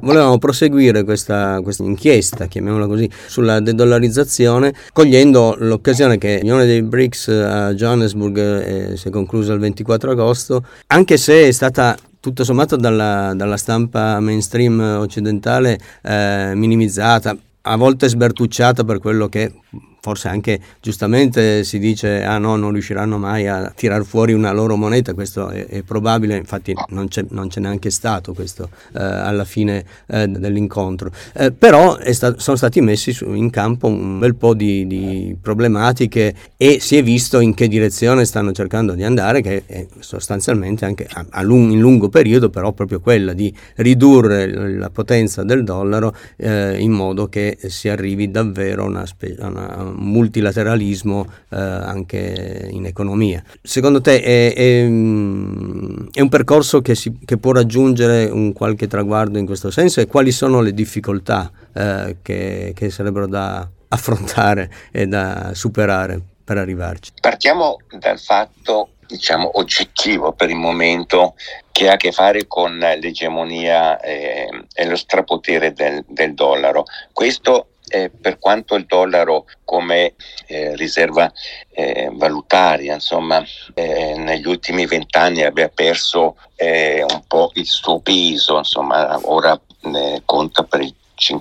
volevano proseguire questa inchiesta, chiamiamola così, sulla de-dollarizzazione, cogliendo l'occasione che l'Unione dei BRICS a Johannesburg si è conclusa il 24 agosto, anche se è stata tutto sommato dalla stampa mainstream occidentale minimizzata, a volte sbertucciata per quello che forse anche giustamente si dice no, non riusciranno mai a tirar fuori una loro moneta. Questo è probabile, infatti non c'è neanche stato questo alla fine dell'incontro, però sono stati messi in campo un bel po' di problematiche e si è visto in che direzione stanno cercando di andare, che è sostanzialmente anche in lungo periodo, però proprio quella di ridurre la potenza del dollaro in modo che si arrivi davvero a un multilateralismo anche in economia. Secondo te è un percorso che può raggiungere un qualche traguardo in questo senso, e quali sono le difficoltà che sarebbero da affrontare e da superare per arrivarci? Partiamo dal fatto, diciamo, oggettivo per il momento, che ha a che fare con l'egemonia e lo strapotere del dollaro. Questo per quanto il dollaro come riserva valutaria, insomma, negli ultimi 20 anni abbia perso un po' il suo peso, insomma, ora conta per il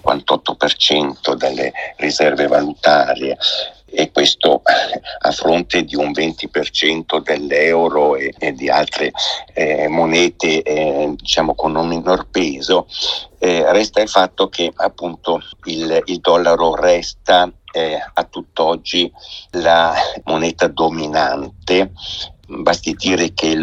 58% delle riserve valutarie, e questo a fronte di un 20% dell'euro e di altre monete diciamo con un minor peso. Resta il fatto che appunto il dollaro resta a tutt'oggi la moneta dominante. Basti dire che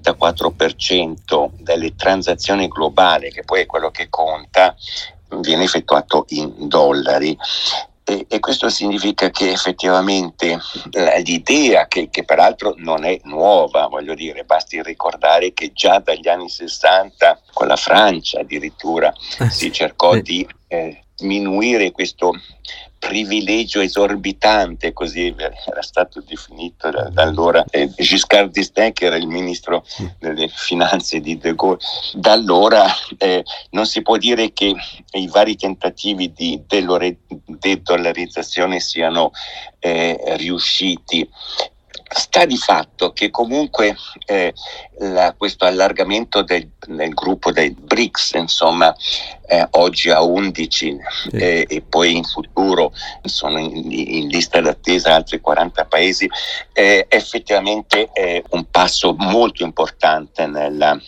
l'84% delle transazioni globali, che poi è quello che conta, viene effettuato in dollari. E questo significa che effettivamente l'idea, che peraltro non è nuova, voglio dire, basti ricordare che già dagli anni 60 con la Francia addirittura si cercò di diminuire questo privilegio esorbitante, così era stato definito da allora Giscard d'Estaing, che era il ministro delle finanze di De Gaulle. Da allora non si può dire che i vari tentativi di de-dollarizzazione siano riusciti. Sta di fatto che comunque questo allargamento del gruppo dei BRICS, insomma, oggi a 11 e poi in futuro sono in lista d'attesa altri 40 paesi, effettivamente è un passo molto importante nella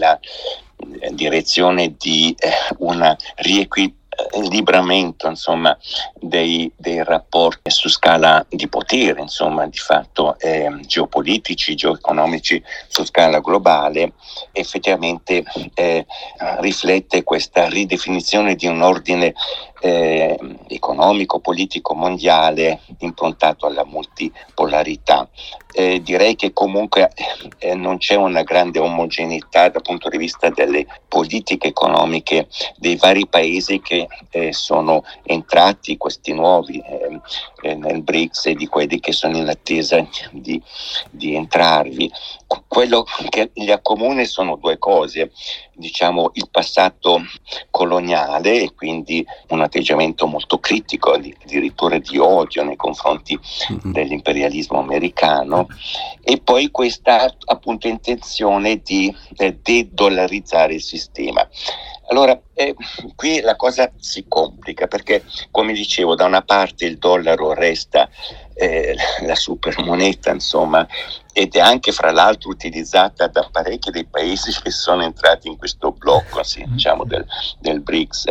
direzione di un riequilibramento, insomma, dei rapporti su scala di potere, insomma, di fatto geopolitici, geoeconomici su scala globale. Effettivamente riflette questa ridefinizione di un ordine economico, politico, mondiale improntato alla multipolarità. Direi che comunque non c'è una grande omogeneità dal punto di vista delle politiche economiche dei vari paesi che sono entrati, questi nuovi, nel BRICS, e di quelli che sono in attesa di entrarvi. Quello che li accomuna sono due cose: diciamo il passato coloniale, e quindi un atteggiamento molto critico, addirittura di odio nei confronti dell'imperialismo americano, e poi questa appunto intenzione di de-dollarizzare il sistema. Allora, qui la cosa si complica, perché, come dicevo, da una parte il dollaro resta la supermoneta, insomma, ed è anche fra l'altro utilizzata da parecchi dei paesi che sono entrati in questo blocco, diciamo, del BRICS,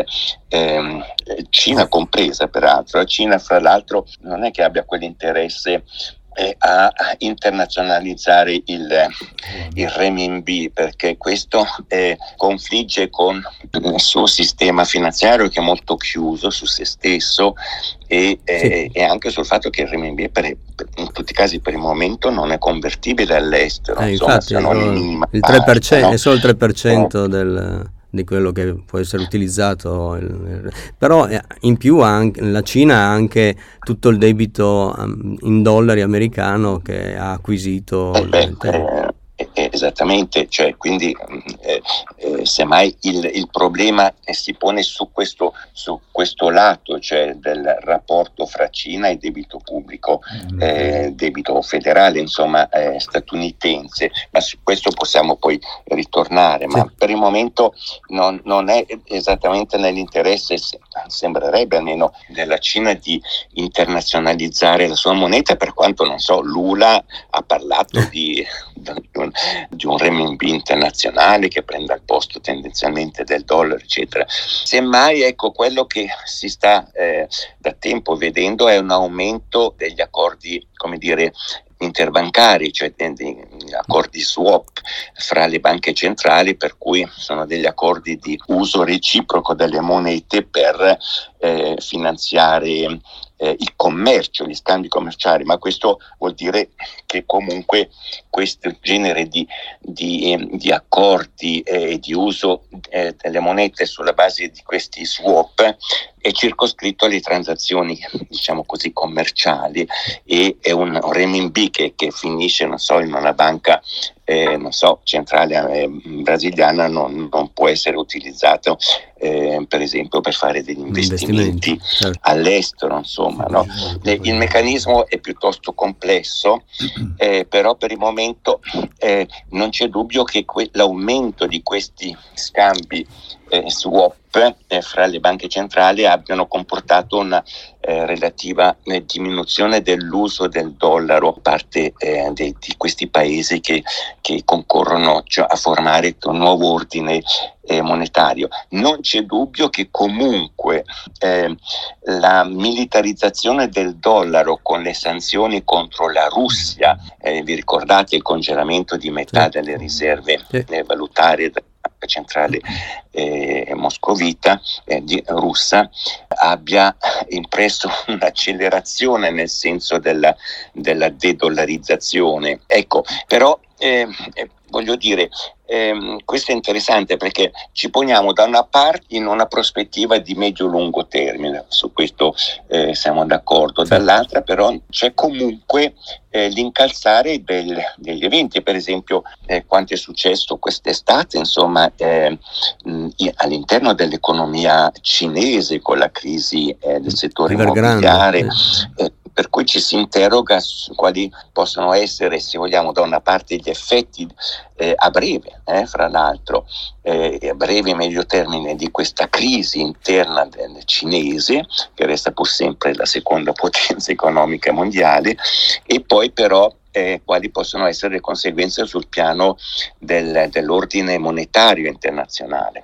Cina compresa peraltro. La Cina, fra l'altro, non è che abbia quell'interesse a internazionalizzare il renminbi, perché questo confligge con il suo sistema finanziario, che è molto chiuso su se stesso, e anche sul fatto che il renminbi in tutti i casi per il momento non è convertibile all'estero. Infatti il 3%, no? È solo il 3% di quello che può essere utilizzato, però in più la Cina ha anche tutto il debito in dollari americano che ha acquisito. Esattamente, cioè, quindi semmai il problema si pone su questo lato, cioè del rapporto fra Cina e debito pubblico, debito federale, insomma, statunitense, ma su questo possiamo poi ritornare, ma per il momento non è esattamente nell'interesse, sembrerebbe almeno, della Cina di internazionalizzare la sua moneta, per quanto, non so, Lula ha parlato di un renminbi internazionale che prenda il posto tendenzialmente del dollaro, eccetera. Semmai, ecco, quello che si sta da tempo vedendo è un aumento degli accordi, come dire, interbancari, cioè degli accordi swap fra le banche centrali, per cui sono degli accordi di uso reciproco delle monete per finanziare il commercio, gli scambi commerciali, ma questo vuol dire che comunque questo genere di accordi di uso delle monete sulla base di questi swap è circoscritto alle transazioni, diciamo così, commerciali, e è un renminbi che finisce, non so, in una banca centrale brasiliana non può essere utilizzato per esempio per fare degli investimenti all'estero, insomma, no? Il meccanismo è piuttosto complesso, però per il momento non c'è dubbio che l'aumento di questi scambi swap fra le banche centrali abbiano comportato una relativa diminuzione dell'uso del dollaro da parte di questi paesi che concorrono, cioè, a formare un nuovo ordine monetario. Non c'è dubbio che comunque la militarizzazione del dollaro con le sanzioni contro la Russia, vi ricordate il congelamento di metà delle riserve valutarie Banca centrale moscovita russa, abbia impresso un'accelerazione nel senso della de-dollarizzazione. Ecco, però voglio dire, questo è interessante perché ci poniamo da una parte in una prospettiva di medio-lungo termine, su questo siamo d'accordo, dall'altra però c'è comunque l'incalzare degli eventi, per esempio quanto è successo quest'estate, insomma, all'interno dell'economia cinese con la crisi del settore immobiliare, per cui ci si interroga su quali possono essere, se vogliamo, da una parte gli effetti a breve, fra l'altro, a breve e medio termine di questa crisi interna del cinese, che resta pur sempre la seconda potenza economica mondiale, e poi però quali possono essere le conseguenze sul piano dell'ordine monetario internazionale.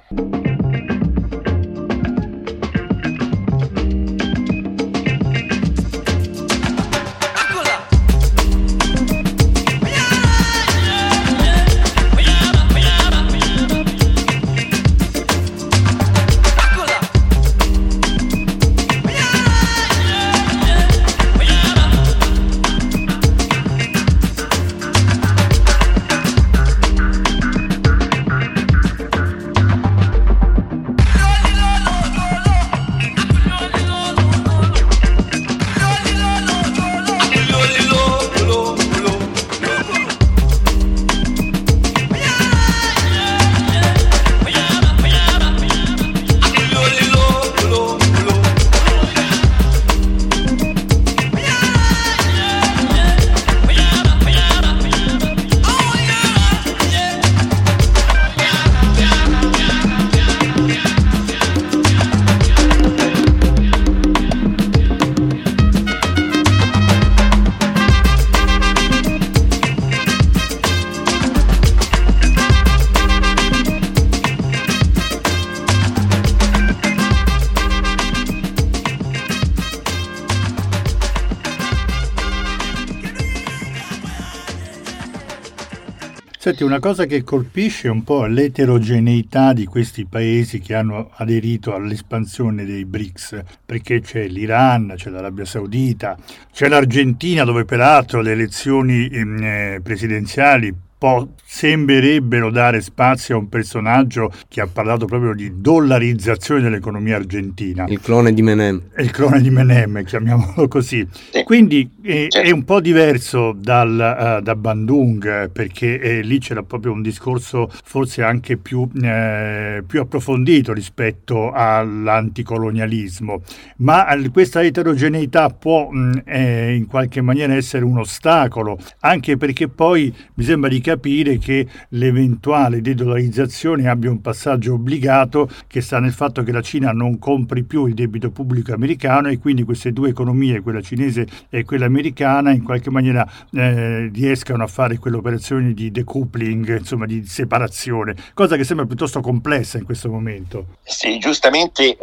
Senti, una cosa che colpisce un po' l'eterogeneità di questi paesi che hanno aderito all'espansione dei BRICS, perché c'è l'Iran, c'è l'Arabia Saudita, c'è l'Argentina, dove peraltro le elezioni presidenziali sembrerebbero dare spazio a un personaggio che ha parlato proprio di dollarizzazione dell'economia argentina. Il clone di Menem. Il clone di Menem, chiamiamolo così. Quindi è un po' diverso da Bandung, perché lì c'era proprio un discorso forse anche più approfondito rispetto all'anticolonialismo, ma questa eterogeneità può in qualche maniera essere un ostacolo, anche perché poi mi sembra di capire che l'eventuale dedollarizzazione abbia un passaggio obbligato che sta nel fatto che la Cina non compri più il debito pubblico americano, e quindi queste due economie, quella cinese e quella americana, in qualche maniera riescano a fare quell'operazione di decoupling, insomma di separazione, cosa che sembra piuttosto complessa in questo momento. Sì, giustamente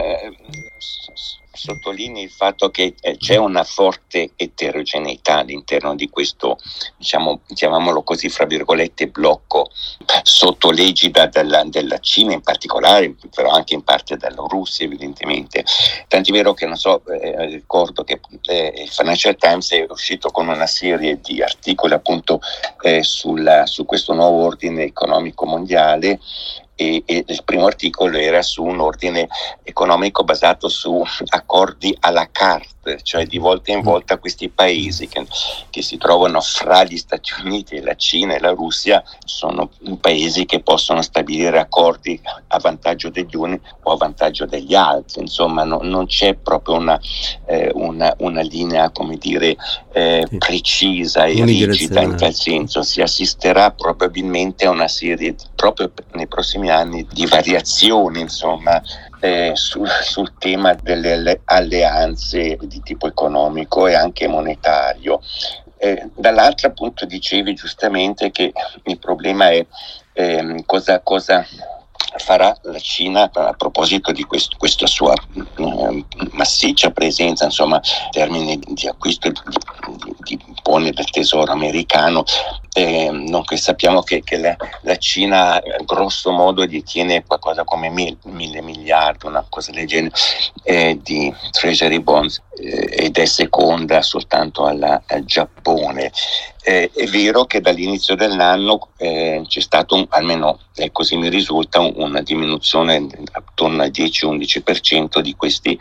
sottolinei il fatto che c'è una forte eterogeneità all'interno di questo, diciamo, chiamiamolo così, fra virgolette, blocco sotto l'egida della Cina in particolare, però anche in parte della Russia evidentemente. Tant'è vero che, ricordo che il Financial Times è uscito con una serie di articoli appunto su questo nuovo ordine economico mondiale, e il primo articolo era su un ordine economico basato su accordi à la carte, cioè di volta in volta questi paesi che si trovano fra gli Stati Uniti e la Cina e la Russia sono paesi che possono stabilire accordi a vantaggio degli uni o a vantaggio degli altri. Insomma, non c'è proprio una linea, come dire, precisa e rigida in tal senso. Si assisterà probabilmente a una serie, proprio nei prossimi anni, di variazioni, insomma, sul tema delle alleanze di tipo economico e anche monetario. Dall'altro, appunto, dicevi giustamente che il problema è cosa farà la Cina a proposito di questa sua massiccia presenza, insomma, in termini di acquisto di buoni del tesoro americano. Nonché sappiamo che la Cina grosso modo detiene qualcosa come 1.000 miliardi, una cosa del genere, di treasury bonds, ed è seconda soltanto al Giappone. È vero che dall'inizio dell'anno c'è stato, almeno così mi risulta, una diminuzione attorno al 10-11% di questi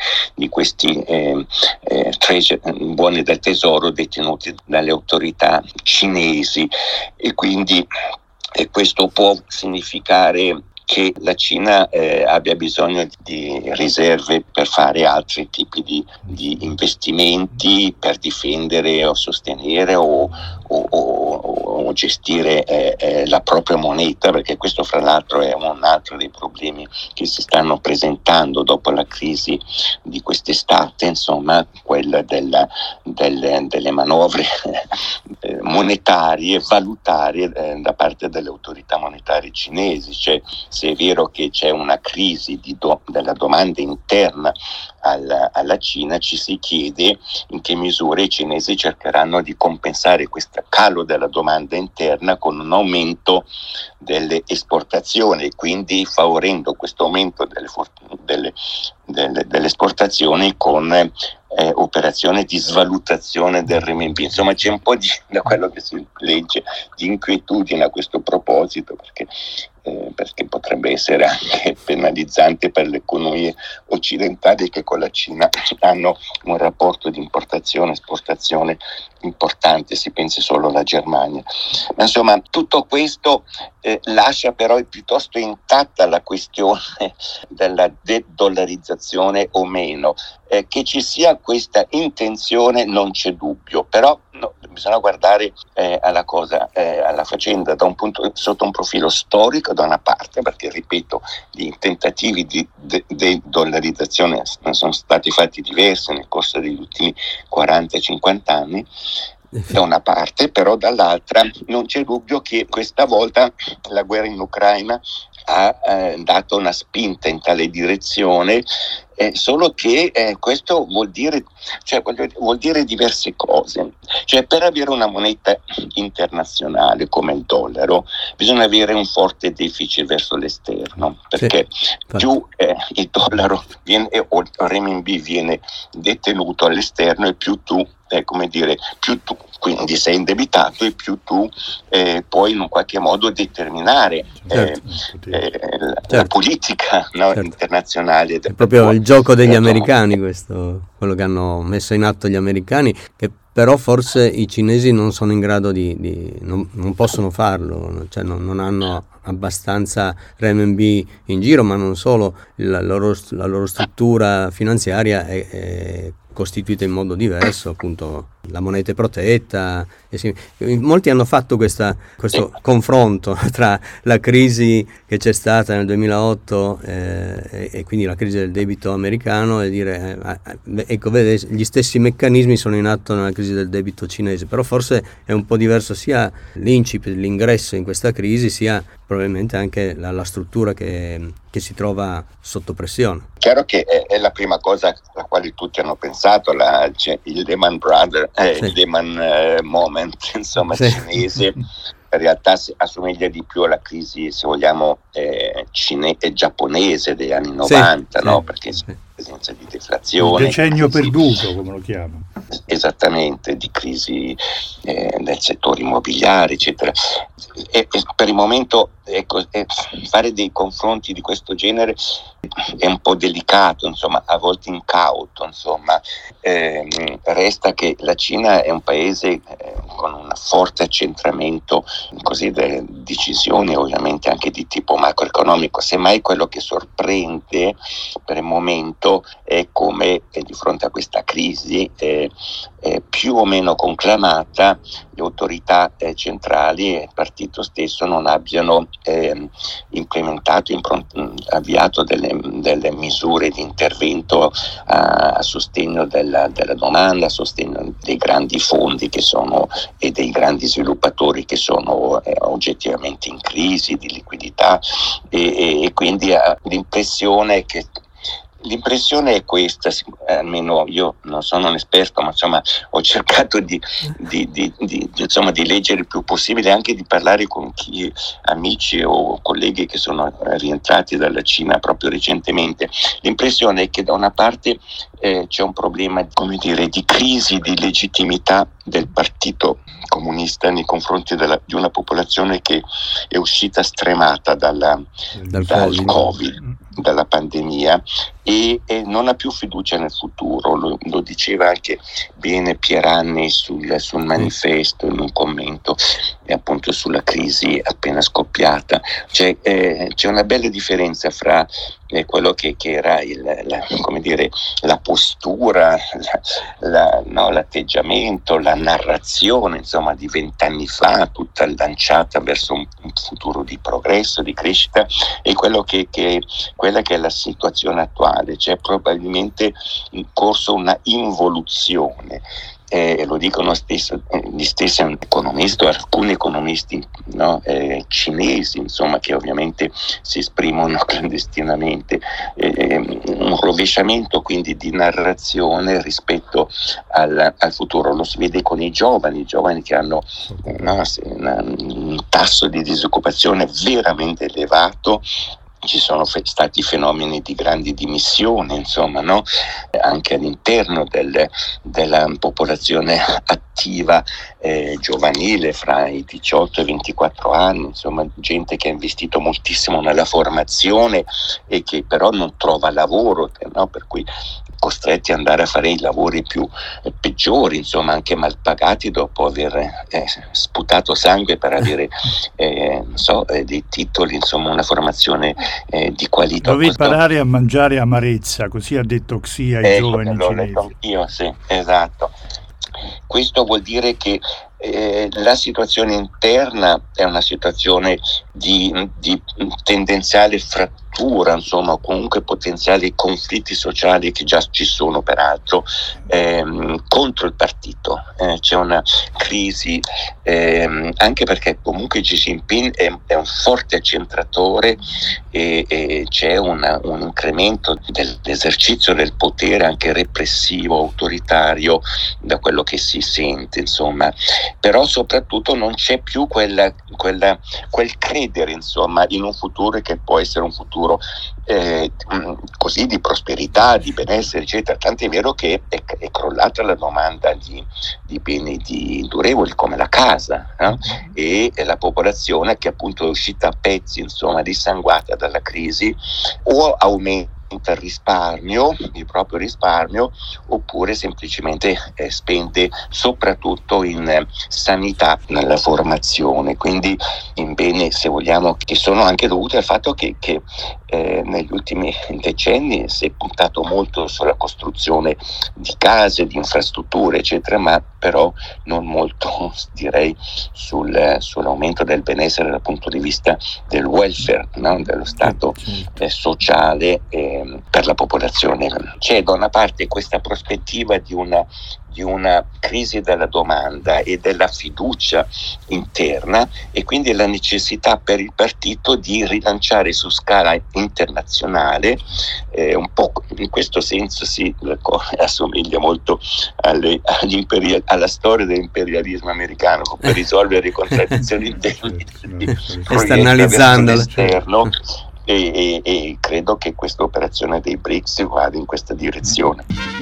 buoni del tesoro detenuti dalle autorità cinesi, e quindi questo può significare che la Cina abbia bisogno di riserve per fare altri tipi di investimenti, per difendere o sostenere o gestire la propria moneta, perché questo fra l'altro è un altro dei problemi che si stanno presentando dopo la crisi di quest'estate, insomma, quella delle manovre monetarie, valutarie da parte delle autorità monetarie cinesi. Cioè, se è vero che c'è una crisi della domanda interna alla Cina, ci si chiede in che misura i cinesi cercheranno di compensare questo calo della domanda interna con un aumento delle esportazioni, quindi favorendo questo aumento delle esportazioni con operazione di svalutazione del renminbi. Insomma, c'è un po' da quello che si legge di inquietudine a questo proposito, perché potrebbe essere anche penalizzante per le economie occidentali che con la Cina hanno un rapporto di importazione-esportazione importante, si pensi solo alla Germania. Ma insomma, tutto questo lascia però piuttosto intatta la questione della de-dollarizzazione o meno. Che ci sia questa intenzione non c'è dubbio, però bisogna guardare alla faccenda sotto un profilo storico da una parte, perché ripeto, i tentativi di dollarizzazione sono stati fatti diversi nel corso degli ultimi 40-50 anni, da una parte, però dall'altra non c'è dubbio che questa volta la guerra in Ucraina ha dato una spinta in tale direzione, solo che questo vuol dire diverse cose. Cioè, per avere una moneta internazionale come il dollaro bisogna avere un forte deficit verso l'esterno, perché più il dollaro o il renminbi viene detenuto all'esterno e più tu come dire, più tu quindi sei indebitato e più tu puoi in un qualche modo determinare la politica, no, internazionale. È proprio il gioco degli americani questo, quello che hanno messo in atto gli americani, che però forse i cinesi non sono in grado non possono farlo, cioè non hanno abbastanza renminbi in giro, ma non solo, la loro struttura finanziaria è costituita in modo diverso, appunto la moneta è protetta. Molti hanno fatto questo confronto tra la crisi che c'è stata nel 2008 e quindi la crisi del debito americano, e dire ecco, vede, gli stessi meccanismi sono in atto nella crisi del debito cinese, però forse è un po' diverso sia l'incipit, l'ingresso in questa crisi, sia probabilmente anche la struttura che si trova sotto pressione. Chiaro che è la prima cosa alla quale tutti hanno pensato, il Lehman Brothers, il Lehman Moment, insomma, cinese. In realtà assomiglia di più alla crisi, se vogliamo, giapponese degli anni 90, no? Perché c'è presenza di deflazione. Il decennio perduto, come lo chiamano. Esattamente, di crisi nel settore immobiliare, eccetera. E per il momento, ecco, fare dei confronti di questo genere è un po' delicato, insomma, a volte incauto, insomma. Resta che la Cina è un paese con un forte accentramento così delle decisioni, ovviamente anche di tipo macroeconomico. Semmai quello che sorprende per il momento è come di fronte a questa crisi più o meno conclamata, le autorità centrali e il partito stesso non abbiano implementato, avviato delle misure di intervento a sostegno della domanda, a sostegno dei grandi fondi che sono e dei grandi sviluppatori che sono oggettivamente in crisi di liquidità, e quindi l'impressione è questa, almeno io non sono un esperto, ma insomma ho cercato di leggere il più possibile, anche di parlare con amici o colleghi che sono rientrati dalla Cina proprio recentemente. L'impressione è che da una parte c'è un problema, come dire, di crisi di legittimità del partito comunista nei confronti di una popolazione che è uscita stremata dal Covid, dalla pandemia, e non ha più fiducia nel futuro. Lo diceva anche bene Pieranni sul manifesto in un commento, appunto sulla crisi appena scoppiata. C'è una bella differenza fra quello che era la postura, l'atteggiamento, la narrazione, insomma, di 20 anni fa, tutta lanciata verso un futuro di progresso, di crescita, e quella che è la situazione attuale. C'è probabilmente in corso una involuzione. Lo dicono gli stessi economisti, o alcuni economisti, no? Cinesi, insomma, che ovviamente si esprimono clandestinamente, un rovesciamento quindi di narrazione rispetto al futuro. Lo si vede con i giovani che hanno un tasso di disoccupazione veramente elevato. Ci sono stati fenomeni di grandi dimissioni, insomma, no? Anche all'interno della popolazione attiva giovanile fra i 18 e i 24 anni, insomma, gente che ha investito moltissimo nella formazione e che però non trova lavoro, no? Per cui costretti ad andare a fare i lavori più peggiori, insomma, anche mal pagati dopo aver sputato sangue per avere dei titoli, insomma, una formazione di qualità. Dovevi imparare a mangiare amarezza, così ha detto Xi ai giovani cinesi. Io, sì, esatto. Questo vuol dire che la situazione interna è una situazione di tendenziale frattura, insomma, comunque potenziali conflitti sociali che già ci sono peraltro contro il partito. C'è una crisi anche perché comunque Xi Jinping è un forte accentratore e c'è un incremento dell'esercizio del potere anche repressivo, autoritario, da quello che si sente, insomma, però soprattutto non c'è più quel credere, insomma, in un futuro che può essere un futuro così di prosperità, di benessere, eccetera. Tant'è vero che è crollata la domanda di beni durevoli come la casa, no? E la popolazione, che appunto è uscita a pezzi, insomma, dissanguata dalla crisi, o aumenta il proprio risparmio, oppure semplicemente spende soprattutto in sanità, nella formazione, quindi in beni, se vogliamo, che sono anche dovuti al fatto che negli ultimi decenni si è puntato molto sulla costruzione di case, di infrastrutture, eccetera, ma però non molto, direi, sull'aumento del benessere dal punto di vista del welfare, no? Dello stato sociale per la popolazione. C'è da una parte questa prospettiva di una crisi della domanda e della fiducia interna, e quindi la necessità per il partito di rilanciare su scala internazionale, un po' in questo senso assomiglia molto alla storia dell'imperialismo americano, per risolvere le contraddizioni interne sta analizzando l'esterno, e credo che questa operazione dei BRICS vada in questa direzione.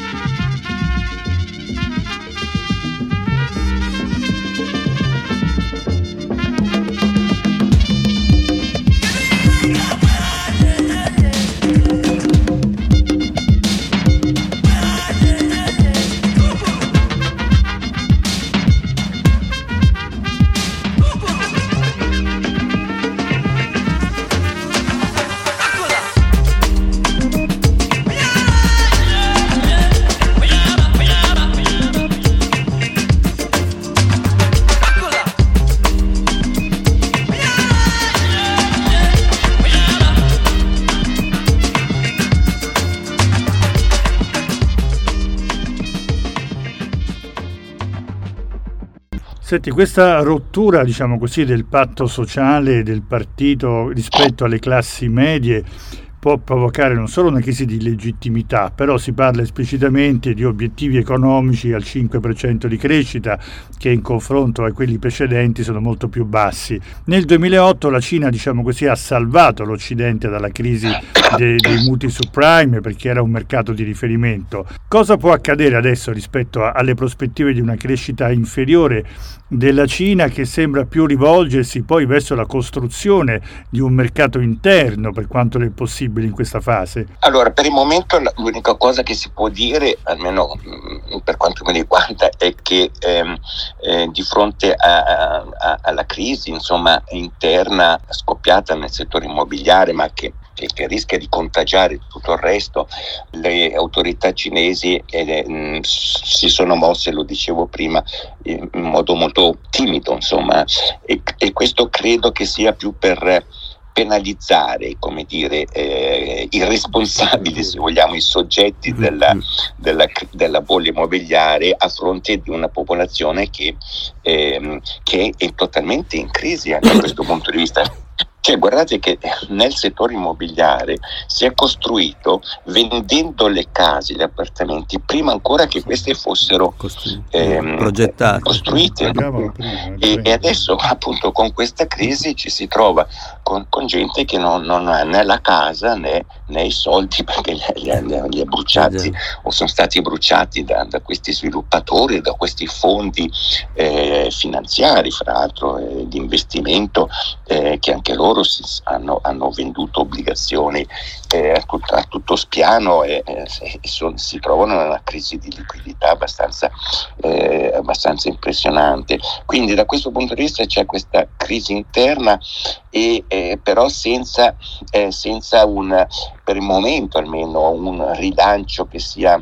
Senti, questa rottura, diciamo così, del patto sociale del partito rispetto alle classi medie può provocare non solo una crisi di legittimità, però si parla esplicitamente di obiettivi economici al 5% di crescita, che in confronto a quelli precedenti sono molto più bassi. Nel 2008 la Cina, diciamo così, ha salvato l'Occidente dalla crisi dei mutui subprime, perché era un mercato di riferimento. Cosa può accadere adesso rispetto alle prospettive di una crescita inferiore della Cina, che sembra più rivolgersi poi verso la costruzione di un mercato interno, per quanto è possibile in questa fase? Allora, per il momento l'unica cosa che si può dire, almeno per quanto mi riguarda, è che di fronte alla crisi, insomma, interna scoppiata nel settore immobiliare, ma che rischia di contagiare tutto il resto, le autorità cinesi si sono mosse, lo dicevo prima, in modo molto timido, insomma, e questo credo che sia più per penalizzare, come dire, i responsabili, se vogliamo, i soggetti della bolla immobiliare, a fronte di una popolazione che è totalmente in crisi anche da questo punto di vista. Cioè, guardate che nel settore immobiliare si è costruito vendendo le case, gli appartamenti, prima ancora che queste fossero progettate, costruite. E adesso, appunto, con questa crisi ci si trova con gente che non ha né la casa né i soldi, perché li ha bruciati o sono stati bruciati da questi sviluppatori, da questi fondi finanziari, fra l'altro, di investimento, che anche loro hanno venduto obbligazioni a tutto spiano, e si trovano in una crisi di liquidità abbastanza impressionante. Quindi da questo punto di vista c'è questa crisi interna, però senza per il momento almeno un rilancio che sia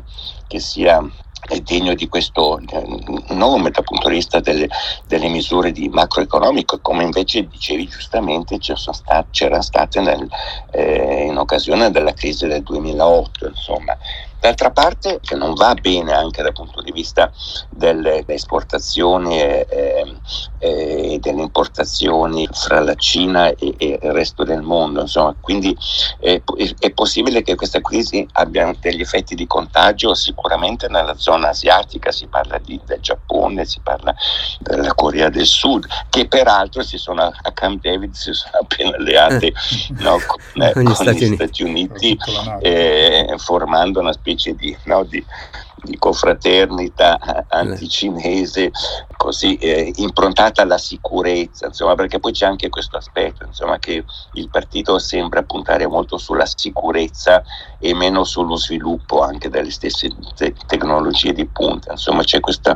è degno di questo nome dal punto di vista delle misure di macroeconomico, come invece dicevi giustamente c'era state in occasione della crisi del 2008, insomma. D'altra parte, che non va bene anche dal punto di vista delle esportazioni e delle importazioni fra la Cina e il resto del mondo, insomma. Quindi è possibile che questa crisi abbia degli effetti di contagio sicuramente nella zona asiatica. Si parla del Giappone, si parla della Corea del Sud, che peraltro a Camp David si sono appena alleate con gli Stati Uniti, formando una specie di confraternita anticinese, così improntata alla sicurezza, insomma, perché poi c'è anche questo aspetto, insomma, che il partito sembra puntare molto sulla sicurezza e meno sullo sviluppo anche delle stesse tecnologie di punta. Insomma, c'è questa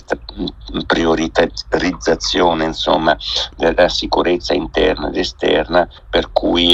priorizzazione, insomma, della sicurezza interna ed esterna, per cui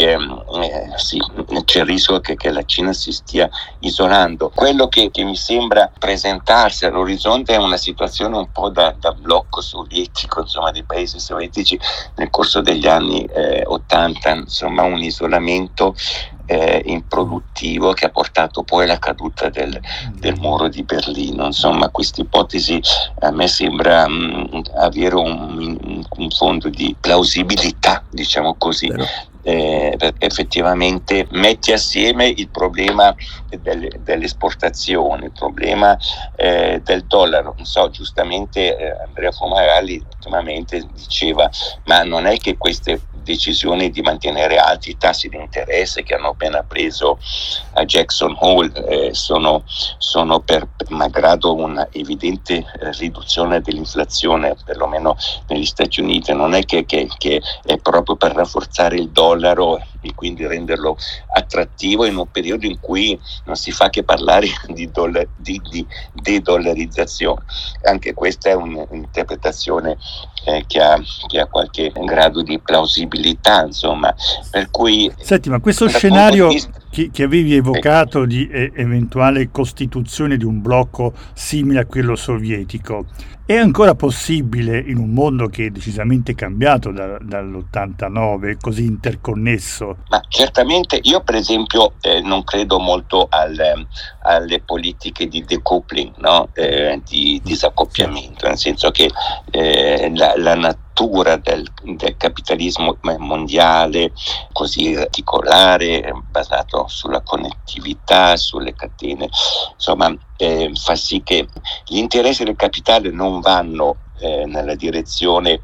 c'è il rischio che la Cina si stia isolando. Quello che mi sembra presentarsi all'orizzonte è una situazione un po' da blocco sovietico, insomma, dei paesi sovietici nel corso degli anni 80, insomma, un isolamento improduttivo che ha portato poi alla caduta del muro di Berlino. Insomma, questa ipotesi a me sembra avere un fondo di plausibilità, diciamo così. Perché effettivamente metti assieme il problema delle esportazioni, il problema del dollaro. Non so, giustamente Andrea Fumagalli ultimamente diceva, ma non è che queste decisioni di mantenere alti i tassi di interesse che hanno appena preso a Jackson Hole sono malgrado una evidente riduzione dell'inflazione, perlomeno negli Stati Uniti, non è che è proprio per rafforzare il dollaro e quindi renderlo attrattivo in un periodo in cui non si fa che parlare di de-dollarizzazione. Anche questa è un'interpretazione che ha qualche grado di plausibilità, insomma, per cui... Senti, ma questo scenario che avevi evocato di eventuale costituzione di un blocco simile a quello sovietico è ancora possibile in un mondo che è decisamente cambiato dall'89, così interconnesso? Ma certamente, io per esempio non credo molto alle politiche di decoupling, no? Di disaccoppiamento, nel senso che la natura del capitalismo mondiale così articolare, basato sulla connettività, sulle catene, insomma, fa sì che gli interessi del capitale non vanno nella direzione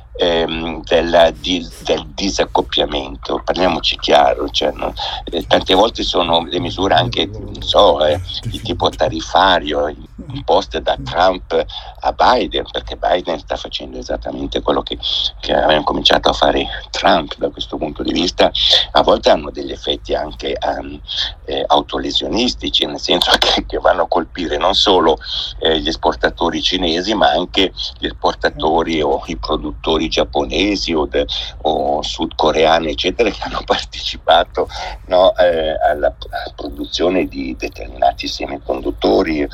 del disaccoppiamento. Parliamoci chiaro, cioè, tante volte sono le misure anche di tipo tariffario imposte da Trump a Biden, perché Biden sta facendo esattamente quello che aveva cominciato a fare Trump. Da questo punto di vista a volte hanno degli effetti anche autolesionistici, nel senso che vanno a colpire non solo gli esportatori cinesi, ma anche gli esportatori o i produttori giapponesi o sudcoreani, eccetera, che hanno partecipato alla produzione di determinati semiconduttori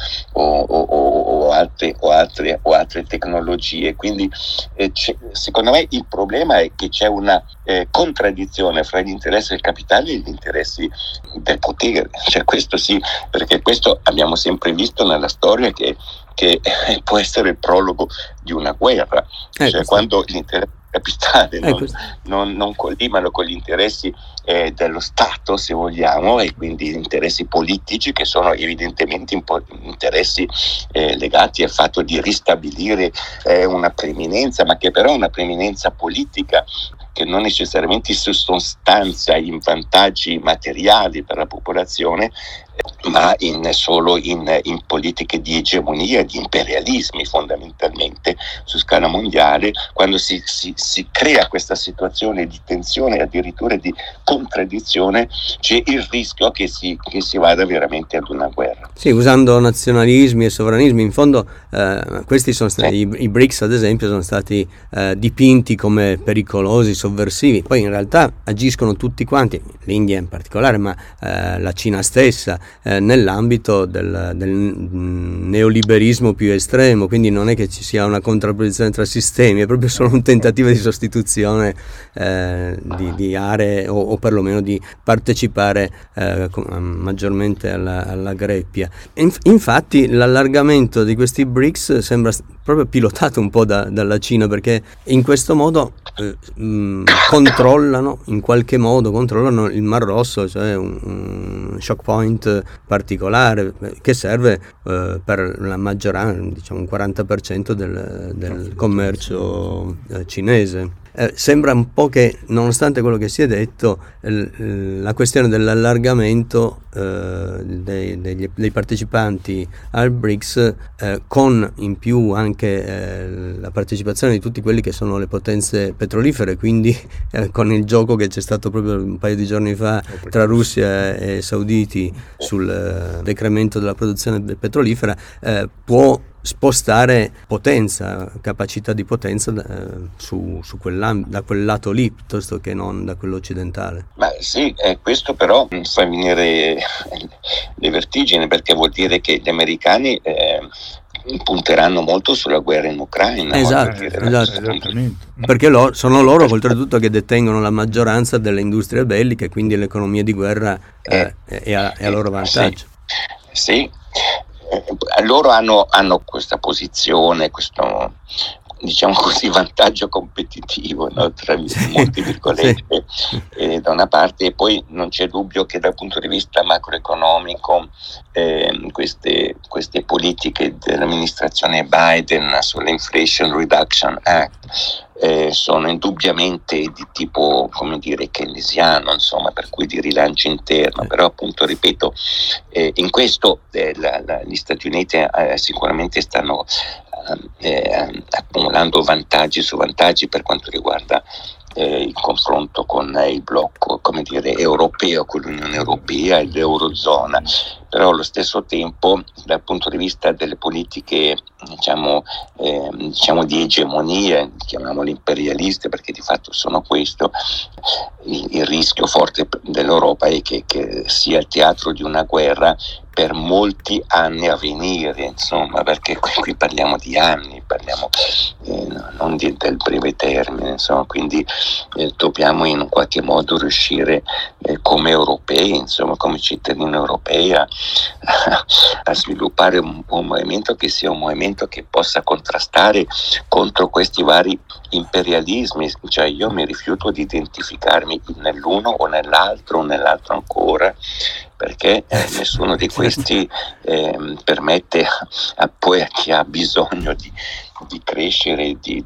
o altre tecnologie. Quindi secondo me il problema è che c'è una contraddizione fra gli interessi del capitale e gli interessi del potere. Cioè, questo sì, perché questo abbiamo sempre visto nella storia che può essere il prologo di una guerra, cioè quando gli interessi capitale non collimano con gli interessi dello Stato, se vogliamo, e quindi interessi politici che sono evidentemente interessi legati al fatto di ristabilire una preminenza, ma che però è una preminenza politica che non necessariamente si sostanzia in vantaggi materiali per la popolazione, ma solo in politiche di egemonia, di imperialismi fondamentalmente su scala mondiale. Quando si crea questa situazione di tensione, addirittura di contraddizione, c'è il rischio che si vada veramente ad una guerra. Sì, usando nazionalismi e sovranismi. In fondo questi sono stati, i BRICS ad esempio sono stati dipinti come pericolosi, sovversivi. Poi in realtà agiscono tutti quanti, l'India in particolare, ma la Cina stessa, nell'ambito del neoliberismo più estremo, quindi non è che ci sia una contrapposizione tra sistemi, è proprio solo un tentativo di sostituzione di aree o perlomeno di partecipare maggiormente alla greppia. Infatti l'allargamento di questi BRICS sembra proprio pilotato un po' dalla Cina, perché in questo modo controllano il Mar Rosso, cioè un shock point particolare che serve per la maggioranza, diciamo un 40% del commercio cinese. Sembra un po' che, nonostante quello che si è detto, la questione dell'allargamento dei partecipanti al BRICS, con in più anche la partecipazione di tutti quelli che sono le potenze petrolifere, quindi con il gioco che c'è stato proprio un paio di giorni fa tra Russia e sauditi sul decremento della produzione petrolifera, può spostare capacità di potenza da quel lato lì piuttosto che non da quello occidentale. Ma sì, questo però fa venire le vertigini, perché vuol dire che gli americani punteranno molto sulla guerra in Ucraina. Esatto. Perché sono loro oltretutto che detengono la maggioranza delle industrie belliche, quindi l'economia di guerra è a loro vantaggio. Sì. Loro hanno questa posizione, questo, diciamo così, vantaggio competitivo, no? Tra molti virgolette, da una parte, e poi non c'è dubbio che dal punto di vista macroeconomico queste politiche dell'amministrazione Biden sull'Inflation Reduction Act sono indubbiamente di tipo, come dire, keynesiano, insomma, per cui di rilancio interno, però appunto, ripeto, in questo gli Stati Uniti sicuramente stanno accumulando vantaggi su vantaggi per quanto riguarda il confronto con il blocco, come dire, europeo, con l'Unione Europea e l'Eurozona. Però allo stesso tempo, dal punto di vista delle politiche diciamo di egemonia, chiamiamole imperialiste, perché di fatto sono questo, il rischio forte dell'Europa è che sia il teatro di una guerra per molti anni a venire, insomma, perché qui parliamo di anni, parliamo non del breve termine, insomma, quindi dobbiamo in qualche modo riuscire come europei, insomma, come cittadini europei a sviluppare un movimento che sia un movimento che possa contrastare contro questi vari imperialismi. Cioè, io mi rifiuto di identificarmi nell'uno o nell'altro ancora, perché nessuno di questi permette poi a chi ha bisogno di crescere e di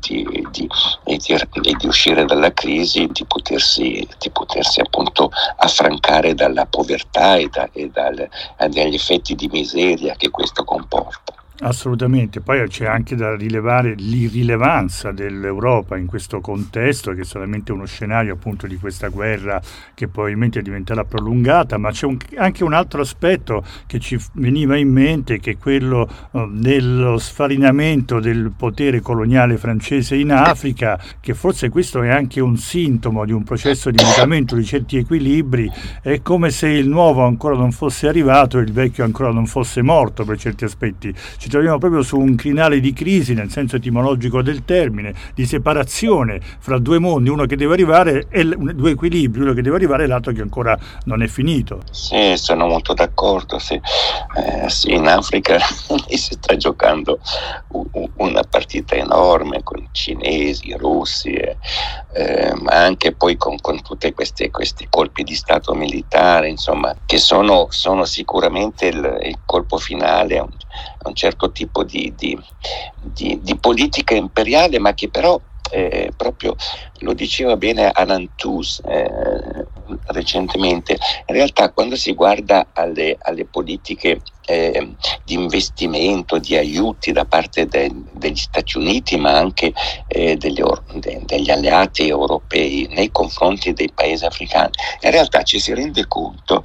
uscire dalla crisi, di potersi appunto affrancare dalla povertà e dagli effetti di miseria che questo comporta. Assolutamente, poi c'è anche da rilevare l'irrilevanza dell'Europa in questo contesto, che è solamente uno scenario appunto di questa guerra che probabilmente diventerà prolungata, ma c'è anche un altro aspetto che ci veniva in mente, che è quello dello sfarinamento del potere coloniale francese in Africa, che forse questo è anche un sintomo di un processo di mutamento di certi equilibri. È come se il nuovo ancora non fosse arrivato e il vecchio ancora non fosse morto per certi aspetti. Ci troviamo proprio su un crinale di crisi, nel senso etimologico del termine, di separazione fra due mondi, uno che deve arrivare e due equilibri, uno che deve arrivare e l'altro che ancora non è finito. Sì, sono molto d'accordo. Sì, in Africa si sta giocando una partita enorme con cinesi, russi, ma anche poi con tutti questi colpi di stato militare, insomma, che sono sicuramente il colpo finale a un certo tipo di politica imperiale, ma che però proprio lo diceva bene Alan Tooze recentemente. In realtà, quando si guarda alle politiche di investimento, di aiuti da parte degli Stati Uniti, ma anche degli alleati europei nei confronti dei paesi africani, in realtà ci si rende conto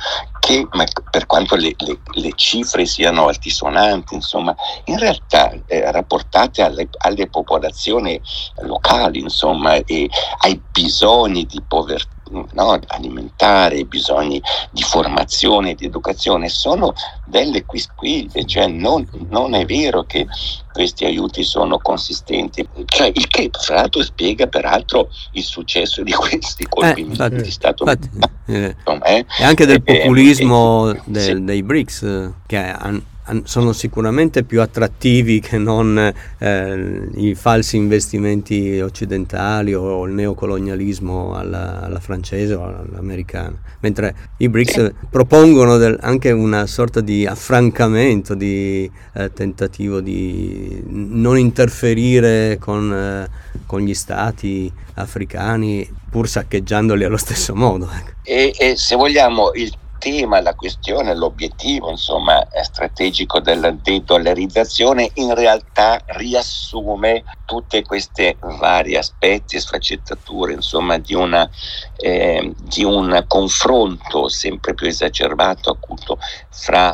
ma per quanto le cifre siano altisonanti, insomma, in realtà rapportate alle popolazioni locali, insomma, e ai bisogni di povertà, no, alimentare, i bisogni di formazione, di educazione, sono delle quisquiglie, cioè non è vero che questi aiuti sono consistenti, cioè il che fra l'altro spiega peraltro il successo di questi colpi di Stato. E anche del populismo dei BRICS, che sono sicuramente più attrattivi che non i falsi investimenti occidentali o il neocolonialismo alla francese o all'americana, mentre i BRICS propongono anche una sorta di affrancamento, di tentativo di non interferire con gli stati africani, pur saccheggiandoli allo stesso modo. E se vogliamo il tema, la questione, l'obiettivo, insomma, strategico della de-dollarizzazione in realtà riassume tutte queste vari aspetti e sfaccettature, insomma, di un confronto sempre più esacerbato appunto fra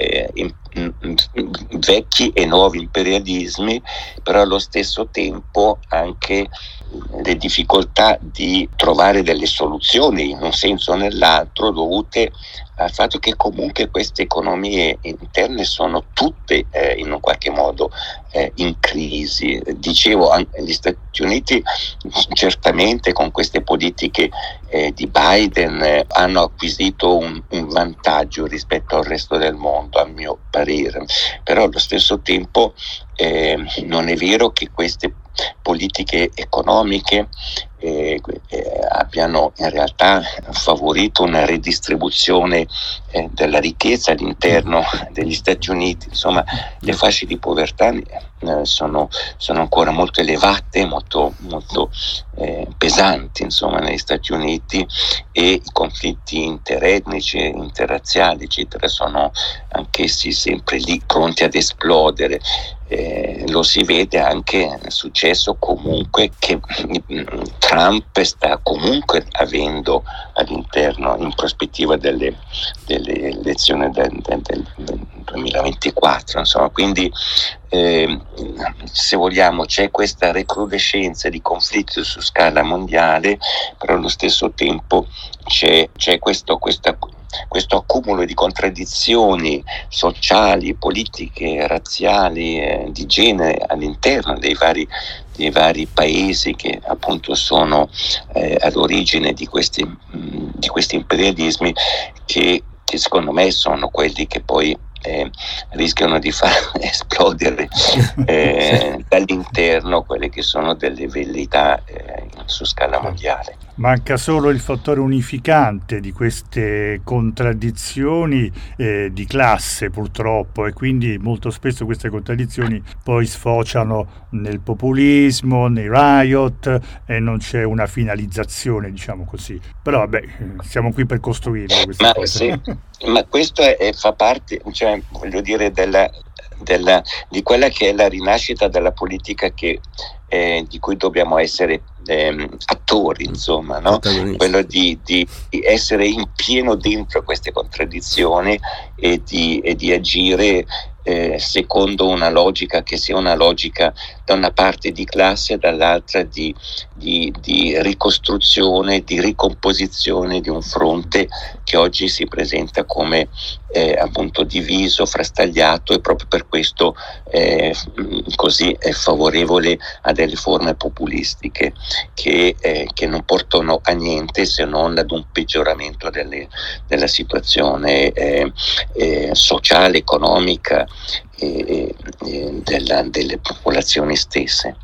vecchi e nuovi imperialismi, però allo stesso tempo anche le difficoltà di trovare delle soluzioni in un senso o nell'altro, dovute al fatto che comunque queste economie interne sono tutte in un qualche modo in crisi. Dicevo, gli Stati Uniti certamente con queste politiche di Biden hanno acquisito un vantaggio rispetto al resto del mondo, a mio parere, però allo stesso tempo non è vero che queste politiche economiche abbiano in realtà favorito una redistribuzione della ricchezza all'interno degli Stati Uniti. Insomma, le fasce di povertà sono ancora molto elevate, molto pesanti, insomma, negli Stati Uniti, e i conflitti interetnici, interrazziali, eccetera, sono anch'essi sempre lì, pronti ad esplodere. Lo si vede anche nel successo comunque che Trump sta comunque avendo all'interno, in prospettiva delle elezioni del 2024, insomma. Quindi se vogliamo c'è questa recrudescenza di conflitti su scala mondiale, però allo stesso tempo c'è questo accumulo di contraddizioni sociali, politiche, razziali, di genere all'interno dei vari paesi che appunto sono all'origine di questi imperialismi, che secondo me sono quelli che poi rischiano di far esplodere dall'interno quelle che sono delle velleità su scala mondiale. Manca solo il fattore unificante di queste contraddizioni di classe, purtroppo, e quindi molto spesso queste contraddizioni poi sfociano nel populismo, nei riot, e non c'è una finalizzazione, diciamo così. Però vabbè, siamo qui per costruirle queste cose. Ma questo fa parte, cioè, voglio dire, di quella che è la rinascita della politica di cui dobbiamo essere attori, insomma, no? Quello di essere in pieno dentro queste contraddizioni e di agire secondo una logica che sia una logica da una parte di classe e dall'altra di ricostruzione, di ricomposizione di un fronte che oggi si presenta come appunto diviso, frastagliato, e proprio per questo così è favorevole a delle forme populistiche che non portano a niente se non ad un peggioramento della situazione sociale, economica delle popolazioni stesse.